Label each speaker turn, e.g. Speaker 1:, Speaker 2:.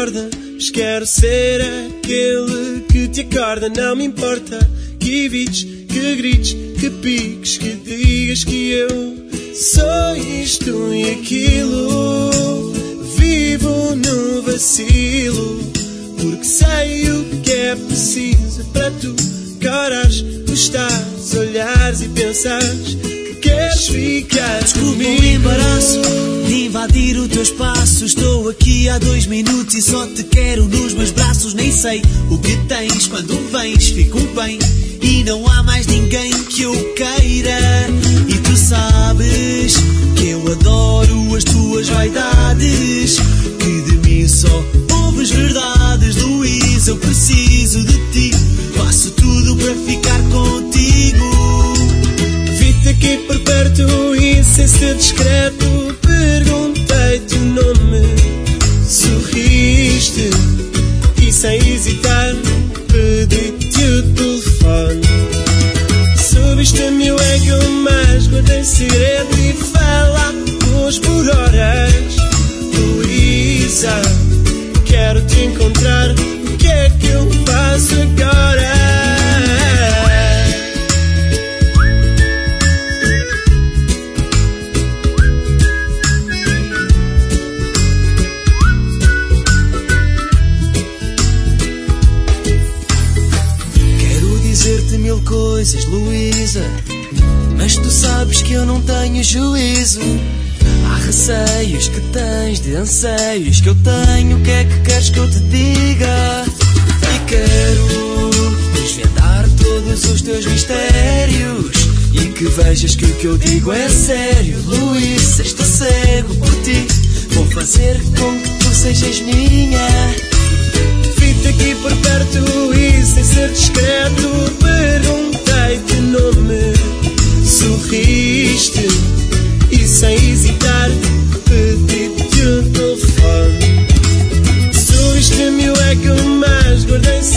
Speaker 1: corda, mas quero ser aquele que te acorda. Não me importa que evites, que grites, que piques, que digas que eu sou isto e aquilo. Vivo no vacilo, porque sei o que é preciso para tu carares, gostares, olhares e pensares que queres ficar comigo.
Speaker 2: O embaraço de invadir o teu espaço. Estou aqui há 2 minutos e só te quero nos meus braços. Nem sei o que tens, quando vens fico bem e não há mais ninguém que eu queira. E tu sabes que eu adoro as tuas vaidades, que de mim só ouves verdades. Luís, eu preciso de ti, faço tudo para ficar contigo.
Speaker 1: Vi-te aqui por perto e sem ser discreto perguntei-te o nome. Sorriste e sem hesitar pedi-te o telefone. Subiste-me o ego, mas guardei segredo e falamos por horas. Luísa, quero te encontrar, o que é que eu faço agora?
Speaker 2: Mil coisas, Luísa, mas tu sabes que eu não tenho juízo. Há receios que tens de anseios que eu tenho. O que é que queres que eu te diga? E quero desvendar todos os teus mistérios e que vejas que o que eu digo é sério. Luísa, estou cego por ti, vou fazer com que tu sejas minha.
Speaker 1: Vi-te aqui por perto e sem ser discreto perguntei-te o nome. Sorriste e sem hesitar pedi-te o telefone. Subiste-me o ego, mas guardei